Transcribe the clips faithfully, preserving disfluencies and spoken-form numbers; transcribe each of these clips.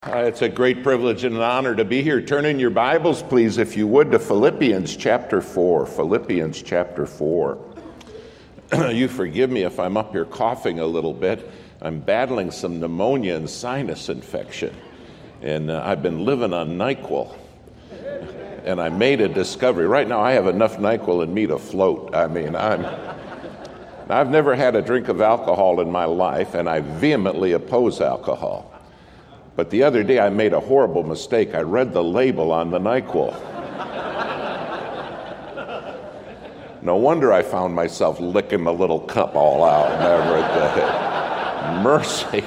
Uh, it's a great privilege and an honor to be here. Turn in your Bibles, please, if you would, to Philippians chapter four. Philippians chapter four. You forgive me if I'm up here coughing a little bit. I'm battling some pneumonia and sinus infection, and uh, I've been living on NyQuil. And I made a discovery. Right now, I have enough NyQuil in me to float. I mean, I'm. I've never had a drink of alcohol in my life, and I vehemently oppose alcohol. But the other day I made a horrible mistake. I read the label on the NyQuil. No wonder I found myself licking the little cup all out and everything. Mercy.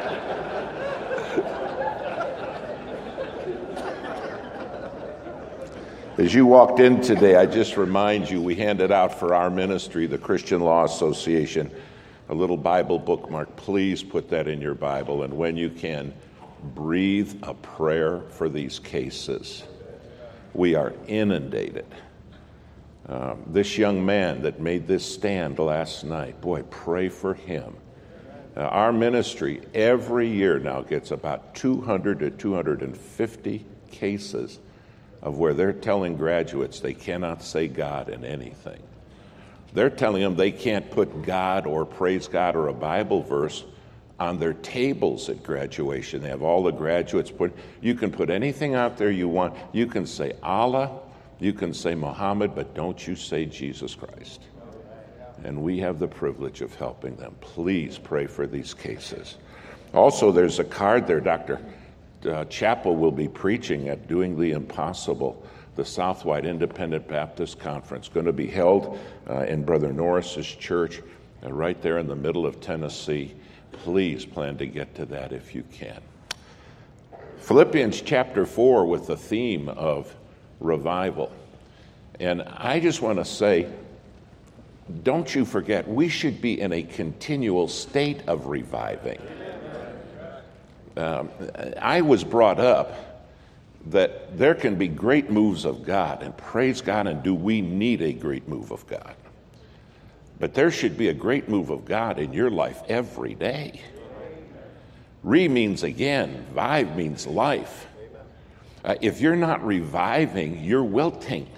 As you walked in today, I just remind you, we handed out for our ministry, the Christian Law Association, a little Bible bookmark. Please put that in your Bible, and when you can, breathe a prayer for these cases. We are inundated. Um, this young man that made this stand last night, boy, pray for him. Uh, our ministry every year now gets about two hundred to two hundred fifty cases of where they're telling graduates they cannot say God in anything. They're telling them they can't put God or praise God or a Bible verse on their tables at graduation. They have all the graduates put, you can put anything out there you want. You can say Allah, you can say Muhammad, but don't you say Jesus Christ. And we have the privilege of helping them. Please pray for these cases. Also, there's a card there. Doctor Uh, Chappell will be preaching at Doing the Impossible, the Southwide Independent Baptist Conference, going to be held uh, in Brother Norris's church uh, right there in the middle of Tennessee. Please plan to get to that if you can. Philippians chapter four with the theme of revival. And I just want to say, don't you forget, we should be in a continual state of reviving. Um, I was brought up that there can be great moves of God, and praise God, and do we need a great move of God. But there should be a great move of God in your life every day. Re means again, vive means life. Uh, if you're not reviving, you're wilting.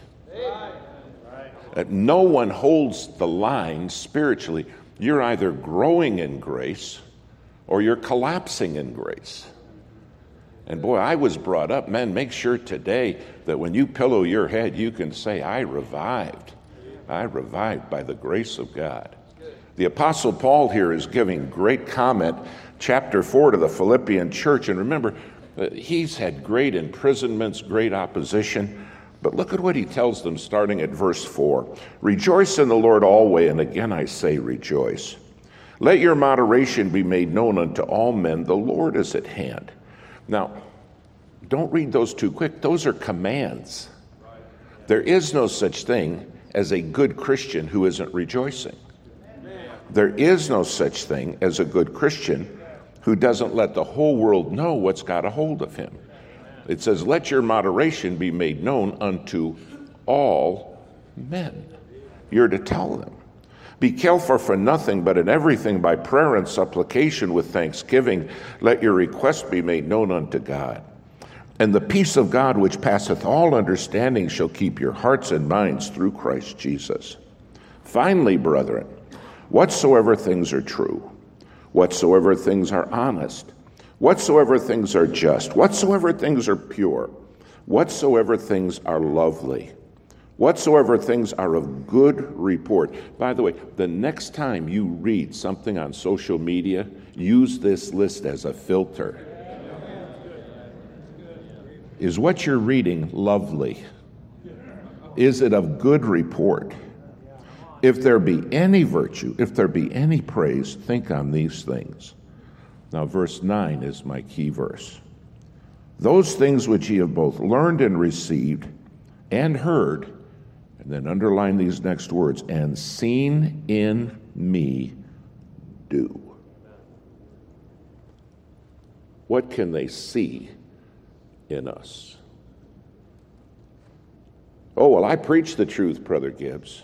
Uh, no one holds the line spiritually. You're either growing in grace or you're collapsing in grace. And boy, I was brought up, man, make sure today that when you pillow your head, you can say, I revived. I revived by the grace of God. The Apostle Paul here is giving great comment, chapter four, to the Philippian church. And remember, uh, he's had great imprisonments, great opposition. But look at what he tells them starting at verse four. Rejoice in the Lord always, and again I say rejoice. Let your moderation be made known unto all men. The Lord is at hand. Now, don't read those too quick. Those are commands. There is no such thing as a good Christian who isn't rejoicing. There is no such thing as a good Christian who doesn't let the whole world know what's got a hold of him. It says, let your moderation be made known unto all men. You're to tell them. Be careful for nothing, but in everything by prayer and supplication with thanksgiving, let your requests be made known unto God. And the peace of God, which passeth all understanding, shall keep your hearts and minds through Christ Jesus. Finally, brethren, whatsoever things are true, whatsoever things are honest, whatsoever things are just, whatsoever things are pure, whatsoever things are lovely, whatsoever things are of good report. By the way, the next time you read something on social media, use this list as a filter. Is what you're reading lovely? Is it of good report? If there be any virtue, if there be any praise, think on these things. Now, verse nine is my key verse. Those things which ye have both learned and received and heard, and then underline these next words, and seen in me, do. What can they see in us? Oh, well, I preach the truth, Brother Gibbs.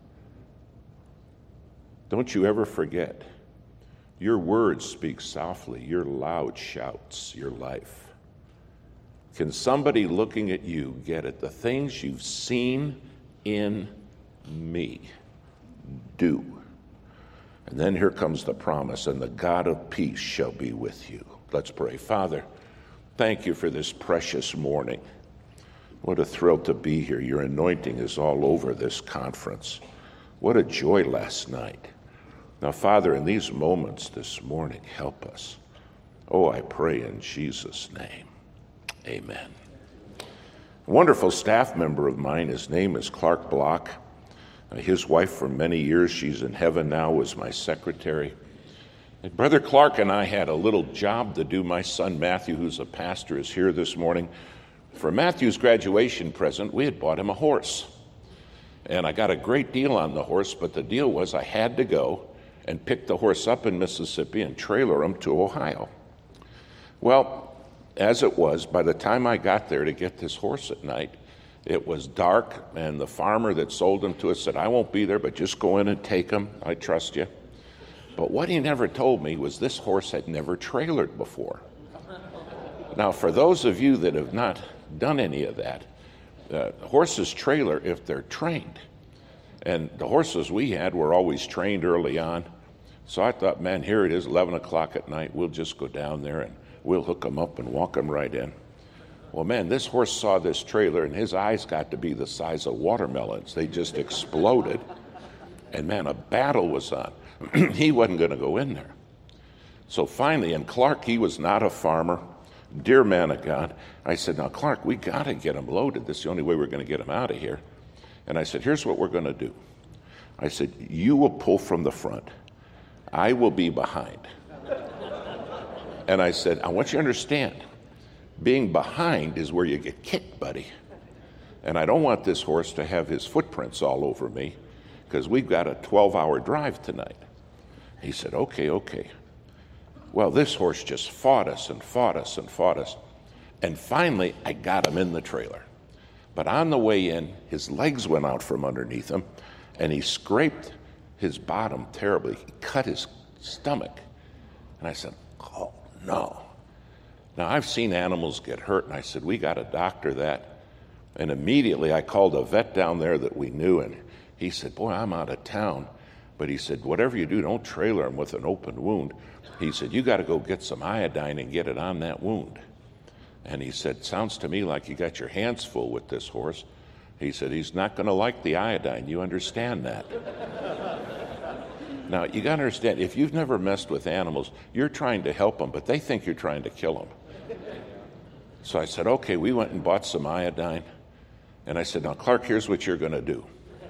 Don't you ever forget, your words speak softly, your loud shouts your life. Can somebody looking at you get it? The things you've seen in me, do. And then here comes the promise, and the God of peace shall be with you. Let's pray. Father, thank you for this precious morning. What a thrill to be here. Your anointing is all over this conference. What a joy last night. Now, Father, in these moments this morning, help us. Oh, I pray in Jesus' name. Amen. A wonderful staff member of mine, his name is Clark Block. His wife for many years, she's in heaven now, was my secretary. And Brother Clark and I had a little job to do. My son Matthew, who's a pastor, is here this morning. For Matthew's graduation present, we had bought him a horse. And I got a great deal on the horse, but the deal was I had to go and pick the horse up in Mississippi and trailer him to Ohio. Well, as it was, by the time I got there to get this horse at night, it was dark, and the farmer that sold him to us said, I won't be there, but just go in and take him. I trust you. But what he never told me was this horse had never trailered before. Now, for those of you that have not done any of that, uh, horses trailer if they're trained. And the horses we had were always trained early on. So I thought, man, here it is, eleven o'clock at night. We'll just go down there and we'll hook them up and walk them right in. Well, man, this horse saw this trailer, and his eyes got to be the size of watermelons. They just exploded. And, man, a battle was on. He wasn't going to go in there. So finally, and Clark, he was not a farmer, dear man of God. I said, now, Clark, we got to get him loaded. This is the only way we're going to get him out of here. And I said, here's what we're going to do. I said, you will pull from the front. I will be behind. And I said, I want you to understand, being behind is where you get kicked, buddy. And I don't want this horse to have his footprints all over me because we've got a twelve-hour drive tonight. He said, okay, okay. Well, this horse just fought us and fought us and fought us. And finally, I got him in the trailer. But on the way in, his legs went out from underneath him, and he scraped his bottom terribly. He cut his stomach. And I said, oh, no. Now, I've seen animals get hurt, and I said, we got to doctor that. And immediately I called a vet down there that we knew, and he said, boy, I'm out of town. But he said, whatever you do, don't trailer him with an open wound. He said, you got to go get some iodine and get it on that wound. And he said, sounds to me like you got your hands full with this horse. He said, he's not going to like the iodine. You understand that? Now, you got to understand, if you've never messed with animals, you're trying to help them, but they think you're trying to kill them. So I said, okay, we went and bought some iodine. And I said, now, Clark, here's what you're going to do.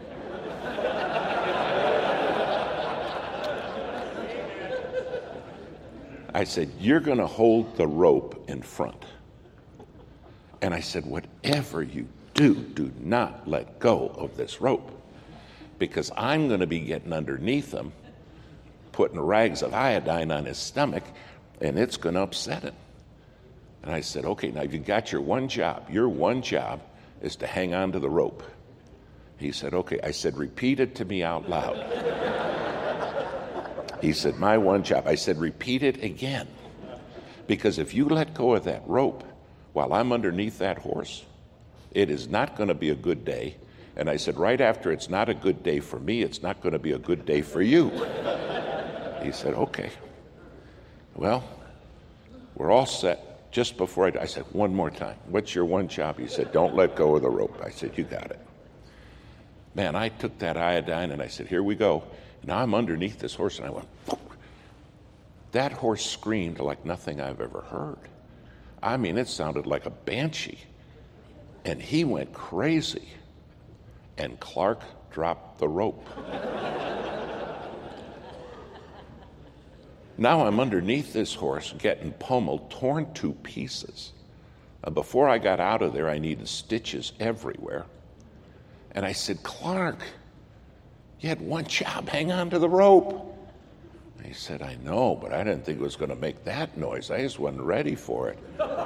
I said, you're going to hold the rope in front. And I said, whatever you do, do not let go of this rope, because I'm going to be getting underneath him, putting rags of iodine on his stomach, and it's going to upset him. And I said, okay, now you got your one job. Your one job is to hang on to the rope. He said, okay. I said, repeat it to me out loud. He said, my one job. I said, repeat it again. Because if you let go of that rope while I'm underneath that horse, it is not going to be a good day. And I said, right after it's not a good day for me, it's not going to be a good day for you. He said, okay. Well, we're all set. Just before I, I said, one more time. What's your one job? He said, don't let go of the rope. I said, you got it. Man, I took that iodine and I said, here we go. Now I'm underneath this horse, and I went, Phoop. That horse screamed like nothing I've ever heard. I mean, it sounded like a banshee. And he went crazy. And Clark dropped the rope. Now I'm underneath this horse, getting pummeled, torn to pieces. And before I got out of there, I needed stitches everywhere. And I said, Clark, you had one job, hang on to the rope. And he said, I know, but I didn't think it was going to make that noise. I just wasn't ready for it.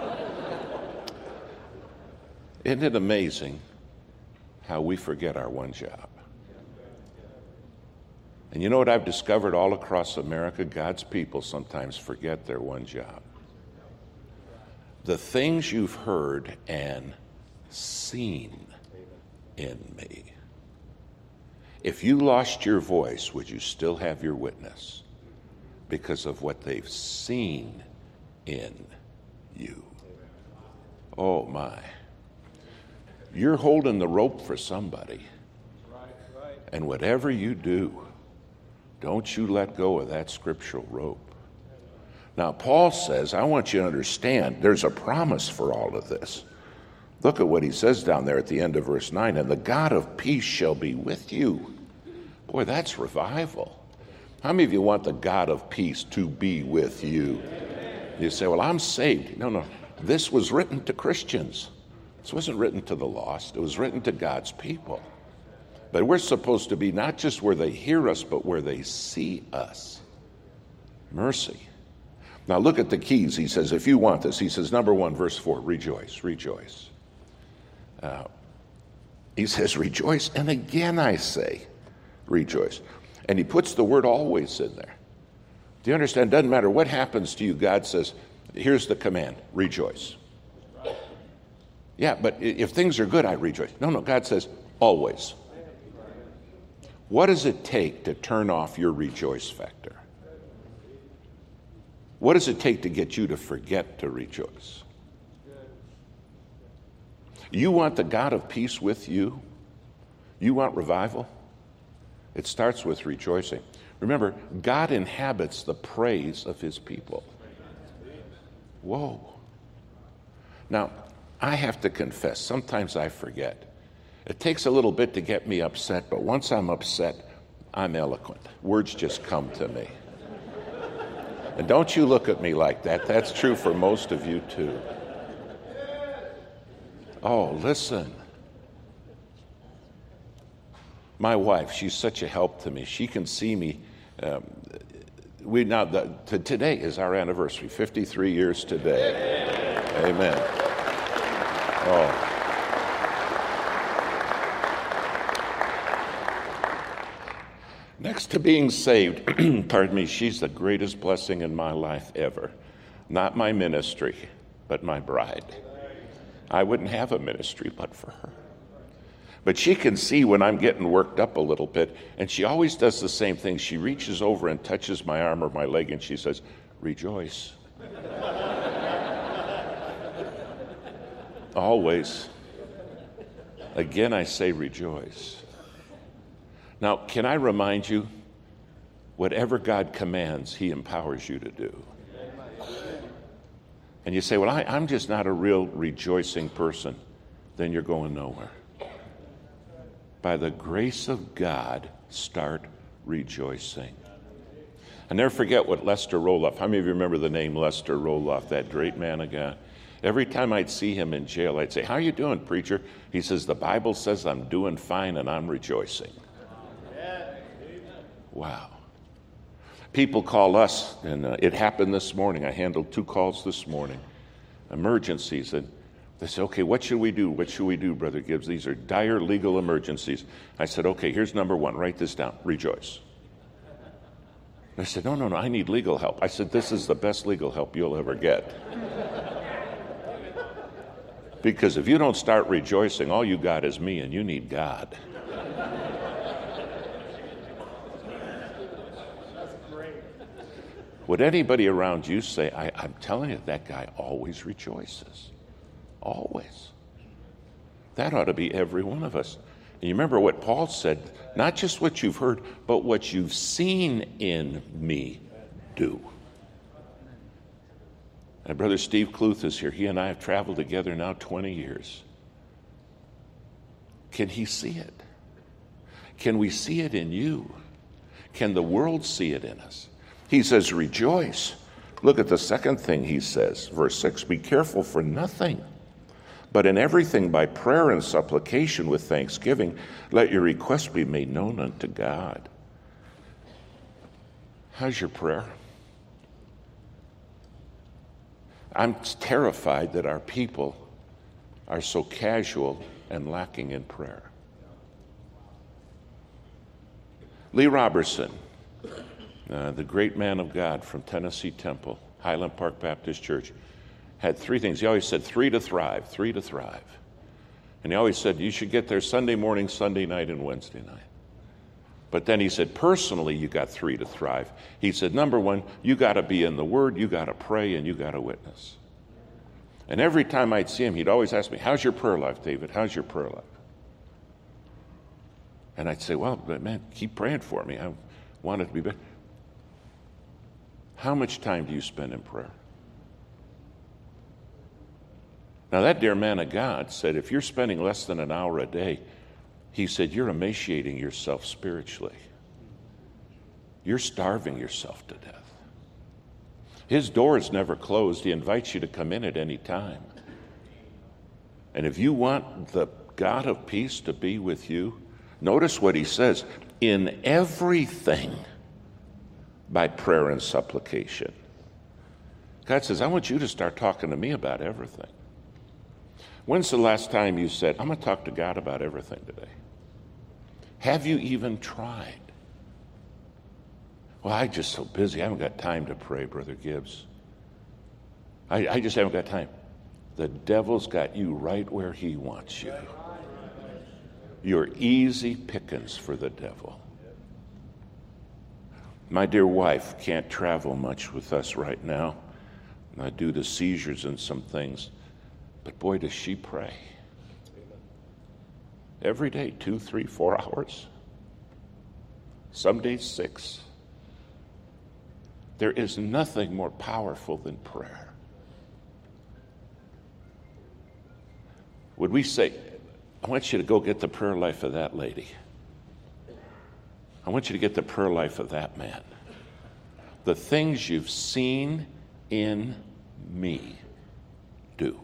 Isn't it amazing how we forget our one job? And you know what I've discovered all across America? God's people sometimes forget their one job. the things you've heard and seen in me. If you lost your voice, would you still have your witness? Because of what they've seen in you. Oh my. You're holding the rope for somebody. And whatever you do, don't you let go of that scriptural rope. Now, Paul says, I want you to understand, there's a promise for all of this. Look at what he says down there at the end of verse nine, and the God of peace shall be with you. Boy, that's revival. How many of you want the God of peace to be with you? You say, well, I'm saved. No, no. This was written to Christians. This wasn't written to the lost. It was written to God's people. But we're supposed to be not just where they hear us, but where they see us. Mercy. Now look at the keys. He says, if you want this, he says, number one, verse four, rejoice, rejoice. Uh, he says, rejoice, and again I say, rejoice. And he puts the word always in there. Do you understand? Doesn't matter what happens to you, God says, here's the command, rejoice. Yeah, but if things are good, I rejoice. No, no, God says, always. What does it take to turn off your rejoice factor? What does it take to get you to forget to rejoice? You want the God of peace with you? You want revival? It starts with rejoicing. Remember, God inhabits the praise of his people. Whoa. Now, I have to confess, sometimes I forget. It takes a little bit to get me upset, but once I'm upset, I'm eloquent. Words just come to me. And don't you look at me like that. That's true for most of you too. Oh, listen. My wife, she's such a help to me. She can see me. Um, we now the, to, today is our anniversary, fifty-three years today. Amen. Oh. Next to being saved, pardon me, she's the greatest blessing in my life ever. Not my ministry, but my bride. I wouldn't have a ministry but for her. But she can see when I'm getting worked up a little bit, and she always does the same thing. She reaches over and touches my arm or my leg, and she says, rejoice. Always. Again, I say rejoice. Now, can I remind you, whatever God commands, he empowers you to do. And you say, well, I, I'm just not a real rejoicing person. Then you're going nowhere. By the grace of God, start rejoicing. I never forget what Lester Roloff, how many of you remember the name Lester Roloff, that great man of God? Every time I'd see him in jail, I'd say, how are you doing, preacher? He says, the Bible says I'm doing fine and I'm rejoicing. Wow. People call us, and uh, it happened this morning. I handled two calls this morning, emergencies, and they said, okay, what should we do? What should we do, Brother Gibbs? These are dire legal emergencies. I said, okay, here's number one. Write this down. Rejoice. They said, no, no, no, I need legal help. I said, this is the best legal help you'll ever get. Because if you don't start rejoicing, all you got is me, and you need God. Would anybody around you say, I, I'm telling you, that guy always rejoices. Always. That ought to be every one of us. And you remember what Paul said, not just what you've heard, but what you've seen in me do. And Brother Steve Kluth is here. He and I have traveled together now twenty years. Can he see it? Can we see it in you? Can the world see it in us? He says, rejoice. Look at the second thing he says, verse six, be careful for nothing, but in everything by prayer and supplication with thanksgiving, let your requests be made known unto God. How's your prayer? I'm terrified that our people are so casual and lacking in prayer. Lee Robertson, Uh, the great man of God from Tennessee Temple, Highland Park Baptist Church. had three things. He always said three to thrive, three to thrive. And he always said you should get there Sunday morning, Sunday night, and Wednesday night. But then he said, personally, you got three to thrive. He said, number one, you got to be in the Word, you got to pray, and you got to witness. And every time I'd see him, he'd always ask me, how's your prayer life, David? How's your prayer life? And I'd say, well, man, keep praying for me. I want it to be better. How much time do you spend in prayer? Now, that dear man of God said, if you're spending less than an hour a day, he said, you're emaciating yourself spiritually. You're starving yourself to death. His door is never closed. He invites you to come in at any time. And if you want the God of peace to be with you, notice what he says, in everything by prayer and supplication. God says, I want you to start talking to me about everything. When's the last time you said, I'm going to talk to God about everything today? Have you even tried? Well, I'm just so busy. I haven't got time to pray, Brother Gibbs. I, I just haven't got time. The devil's got you right where he wants you. You're easy pickings for the devil. My dear wife can't travel much with us right now uh, due to seizures and some things. But boy, does she pray. Every day, two, three, four hours. Some days, six. There is nothing more powerful than prayer. Would we say, I want you to go get the prayer life of that lady. I want you to get the prayer life of that man. The things you've seen in me, do.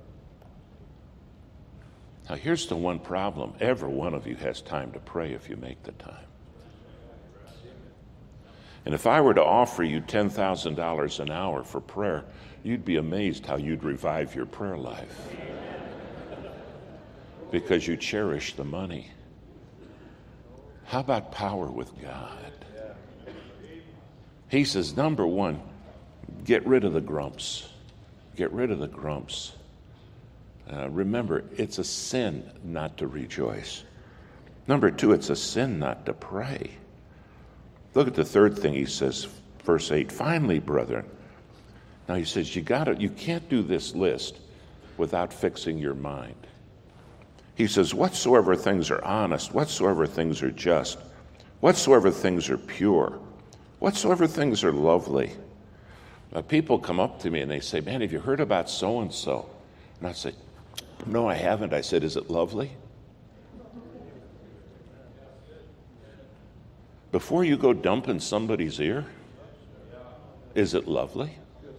Now, here's the one problem. Every one of you has time to pray if you make the time. And if I were to offer you ten thousand dollars an hour for prayer, you'd be amazed how you'd revive your prayer life. Because you cherish the money. How about power with God? He says, number one, get rid of the grumps. Get rid of the grumps. Uh, remember, it's a sin not to rejoice. Number two, it's a sin not to pray. Look at the third thing he says, verse eight. Finally, brethren. Now he says, you gotta, you can't do this list without fixing your mind. He says, whatsoever things are honest, whatsoever things are just, whatsoever things are pure, whatsoever things are lovely. Now, people come up to me and they say, man, have you heard about so-and-so? And I say, no, I haven't. I said, is it lovely? Before you go dumping somebody's ear, is it lovely?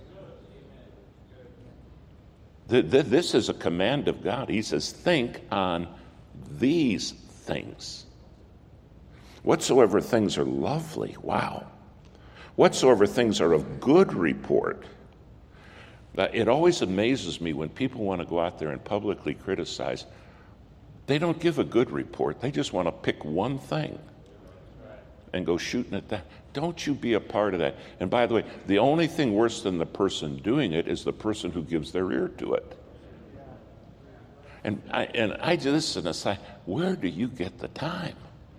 This is a command of God. He says, think on these things. Whatsoever things are lovely. Wow. Whatsoever things are of good report. It always amazes me when people want to go out there and publicly criticize. They don't give a good report. They just want to pick one thing and go shooting at that. Don't you be a part of that. And by the way, the only thing worse than the person doing it is the person who gives their ear to it. And I, and I just aside, where do you get the time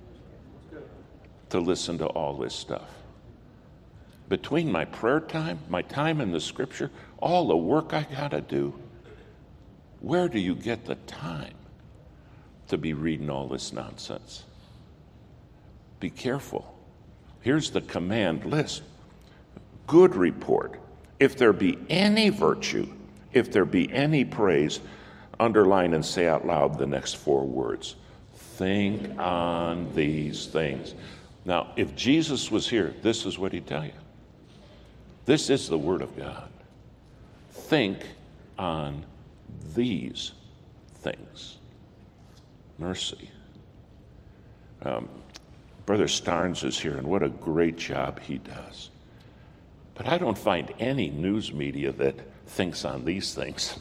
to listen to all this stuff? Between my prayer time, my time in the scripture, all the work I got to do, where do you get the time to be reading all this nonsense? Be careful. Here's the command list. Good report. If there be any virtue, if there be any praise, underline and say out loud the next four words. Think on these things. Now, if Jesus was here, this is what he'd tell you. This is the Word of God. Think on these things. Mercy. Um, Brother Starnes is here, and what a great job he does. But I don't find any news media that thinks on these things.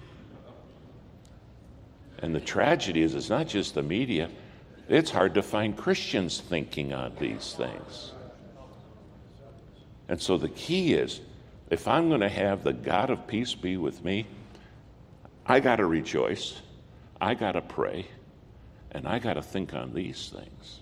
And the tragedy is, it's not just the media. It's hard to find Christians thinking on these things. And so the key is, If I'm going to have the God of peace be with me, I got to rejoice, I got to pray, and I got to think on these things.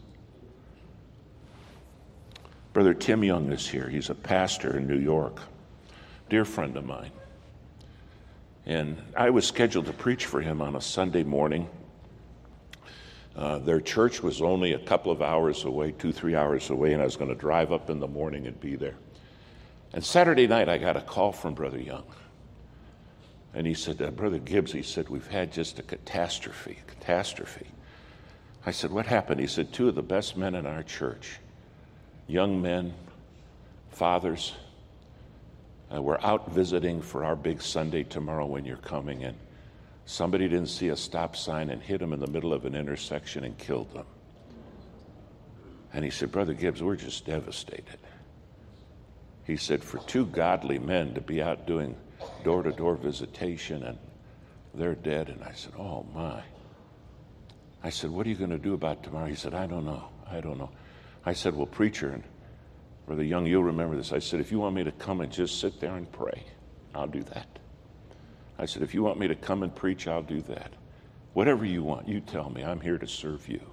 Brother Tim Young is here. He's a pastor in New York, dear friend of mine. And I was scheduled to preach for him on a Sunday morning. Uh, their church was only a couple of hours away, two, three hours away, and I was going to drive up in the morning and be there. And Saturday night, I got a call from Brother Young. And he said, uh, Brother Gibbs, he said, we've had just a catastrophe, catastrophe. I said, what happened? He said, two of the best men in our church, young men, fathers, uh, we're out visiting for our big Sunday tomorrow when you're coming, and somebody didn't see a stop sign and hit them in the middle of an intersection and killed them. And he said, Brother Gibbs, we're just devastated. He said, for two godly men to be out doing door-to-door visitation and they're dead. And I said, oh my. I said, what are you going to do about tomorrow? He said, I don't know. I don't know. I said, well, preacher, and Brother Young, you'll remember this. I said, if you want me to come and just sit there and pray, I'll do that. I said, if you want me to come and preach, I'll do that. Whatever you want, you tell me. I'm here to serve you.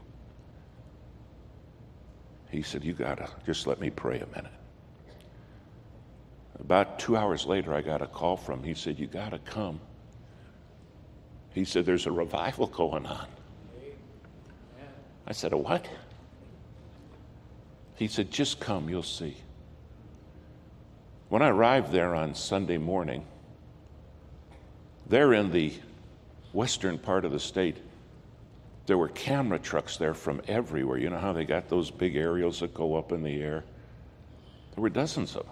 He said, you got to just let me pray a minute. About two hours later, I got a call from him. He said, you got to come. He said, there's a revival going on. I said, a what? He said, just come, you'll see. When I arrived there on Sunday morning, there in the western part of the state, there were camera trucks there from everywhere. You know how they got those big aerials that go up in the air? There were dozens of them.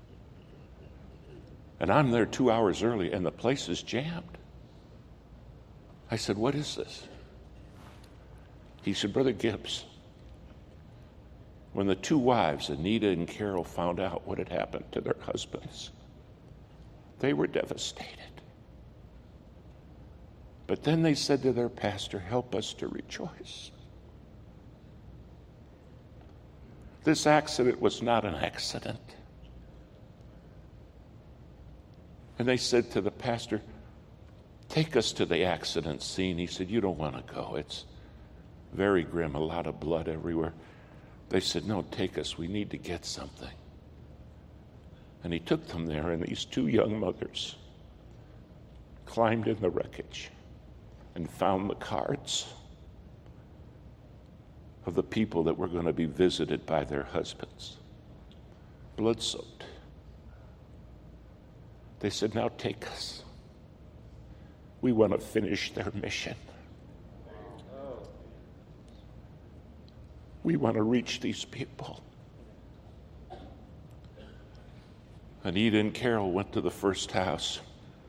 And I'm there two hours early, and the place is jammed. I said, what is this? He said, Brother Gibbs, when the two wives, Anita and Carol, found out what had happened to their husbands, they were devastated. But then they said to their pastor, help us to rejoice. This accident was not an accident. And they said to the pastor, take us to the accident scene. He said, you don't want to go. It's very grim, a lot of blood everywhere. They said, no, take us. We need to get something. And he took them there, and these two young mothers climbed in the wreckage and found the cards of the people that were going to be visited by their husbands, blood-soaked. They said, now take us. We want to finish their mission. We want to reach these people. Anita and Carol went to the first house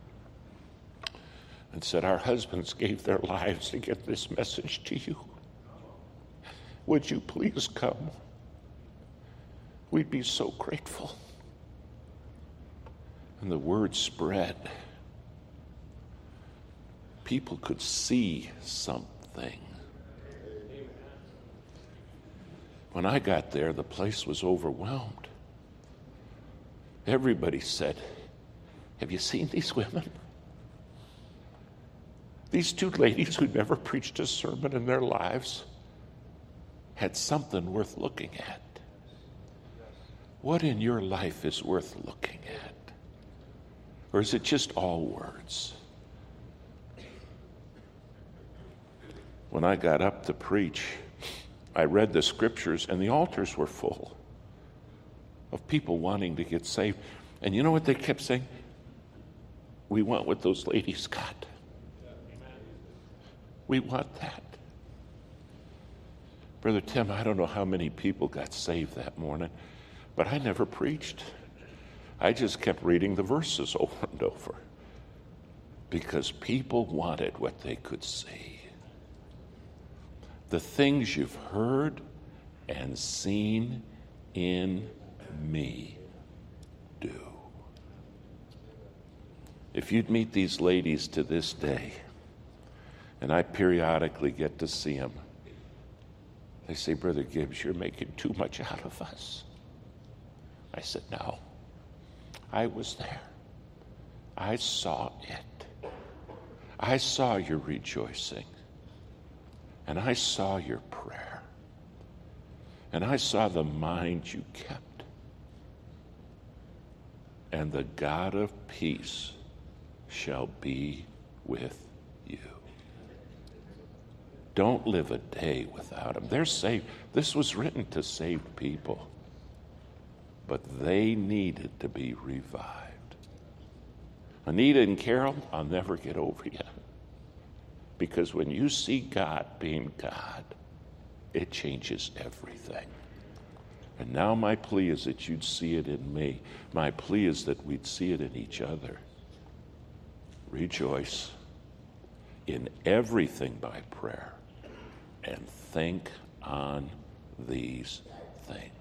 and said, our husbands gave their lives to get this message to you. Would you please come? We'd be so grateful. And the word spread. People could see something. When I got there, the place was overwhelmed. Everybody said, have you seen these women? These two ladies who never preached a sermon in their lives had something worth looking at. What in your life is worth looking at? Or is it just all words? When I got up to preach, I read the scriptures, and the altars were full of people wanting to get saved. And you know what they kept saying? We want what those ladies got. We want that. Brother Tim, I don't know how many people got saved that morning, but I never preached. I just kept reading the verses over and over because people wanted what they could see. The things you've heard and seen in me do. If you'd meet these ladies to this day, and I periodically get to see them, they say, Brother Gibbs, you're making too much out of us. I said, no. I was there. I saw it. I saw your rejoicing. And I saw your prayer. And I saw the mind you kept. And the God of peace shall be with you. Don't live a day without him. They're saved. This was written to saved people. But they needed to be revived. Anita and Carol, I'll never get over you. Because when you see God being God, it changes everything. And now my plea is that you'd see it in me. My plea is that we'd see it in each other. Rejoice in everything by prayer and think on these things.